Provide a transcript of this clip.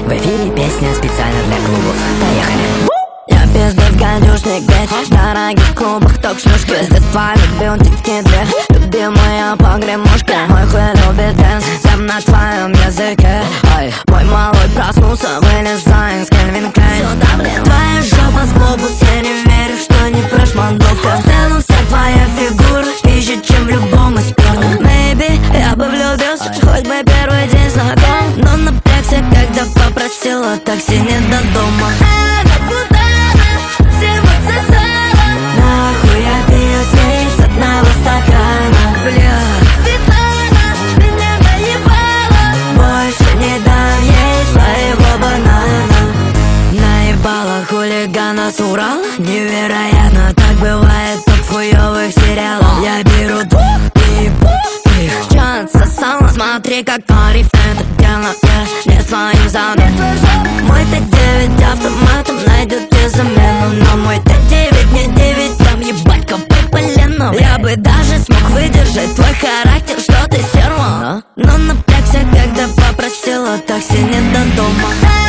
В эфире песня специально для клубов. Поехали! Я пиздец гадюшник, бич, в дорогих клубах ток-шлюшки. С детства любил титки две, любимая погремушка. Мой хуй любит дэнс, всем на твоем языке. Ай, мой малой проснулся, вылезай из Кельвин Клейн. Сюда, блин, твоя жопа с глобус, я не верю, что не прошмандовка. В целом вся твоя фигура пизже, чем в любом из первых. Maybe я бы влюбился, хоть бы первый день знаком. Но напрягся, когда попросила такси не до дома. Нахуй я пью с ней с одного стакана. Бля, Светлана меня наебала. Больше не дам ей своего банана. Наебала хулигана с Урала. Невероятно, так бывает топ хуёвых сериалов. Я беру двух и ебу их. Чан сосала, смотри, как Мари это дело. Я не своим задом. Мой Т9 автоматом найдет тебе замену. Но мой Т9 не 9, там ебать копай поленом. Я бы даже смог выдержать твой характер, что ты стерва. Но напрягся, когда попросила такси не до дома.